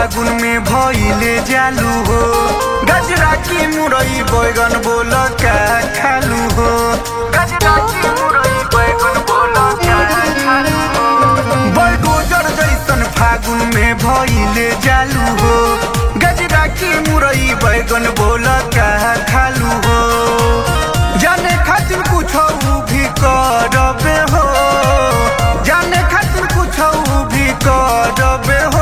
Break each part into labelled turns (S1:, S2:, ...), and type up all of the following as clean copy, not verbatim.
S1: फागुन में भइले जालू हो। गजरा की मुरई बैगन बोल का खालू हो। गजरा की मुरई बैगन बोल का खालू हो। बलडोजर जैसन फागुन में भइले जालू हो। गजरा की मुरई बैगन बोल का खालू हो। जाने खातिर कुछ भी करबे हो। जाने खातिर कुछ भी करबे हो।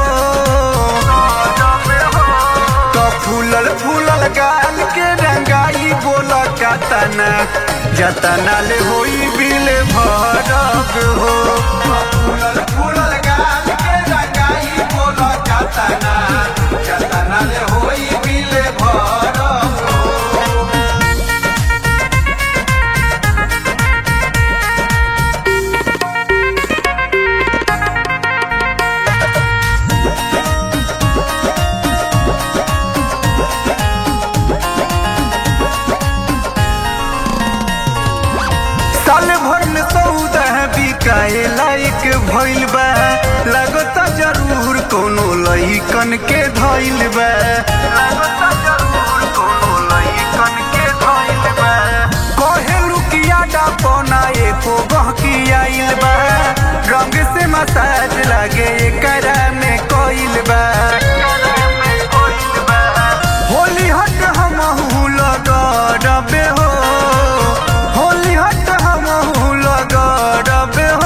S1: तो फूलल फूलल गाल के रंगाई बोल का तना जतना ले होई बिल भरब हो। फूलल फूलल गाल के रंगाई बोल का तना जतना ले होई बिल भरब हो। साल भर में सौदा बिकाए लायक भइल बा। लगता जरूर कोनो लइकन के धइल बा। लगता जरूर कोनो लइकन के धइल बा। कहे रुकिया डापना एको गहकी आइल बा। रंग से मसाज लागे एकरा में कइल बा। होली हट हमहू लगड़बे हो। होली हट हमहू लगड़बे हो।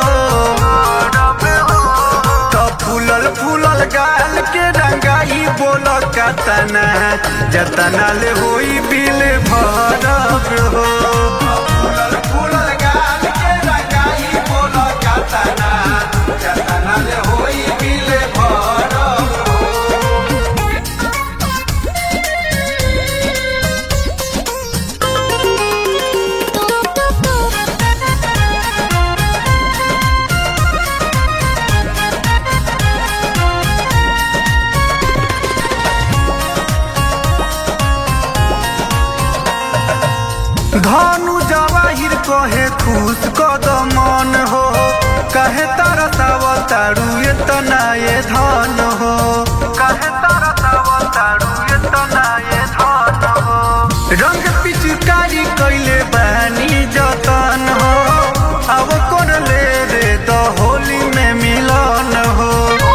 S1: तो फूलल फूलल गाल के रंगाई बोल का तना जतना ले होई बिल भरब हो। फूलल फूलल गाल के रंगाई बोल का तना जतना ले होई बिल भरब हो। धनु जवाहिर कहे खुश कदमन हो। कहे तारा तारू एतना ये धन हो। कहे तारा तारू एतना ये धन हो। रंग पिचकारी कैले बानी जतन हो। अब कर ले रे तो होली में मिलन हो।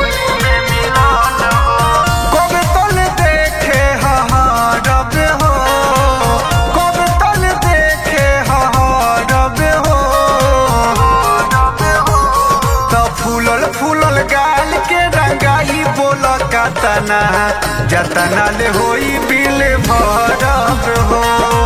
S1: कब तल देखे हरबे हो। कब तल देखे हरबे हो। तो फूलल फूलल गाल के रंगाई बोल का तना जतना ले होई बिल भरब हो।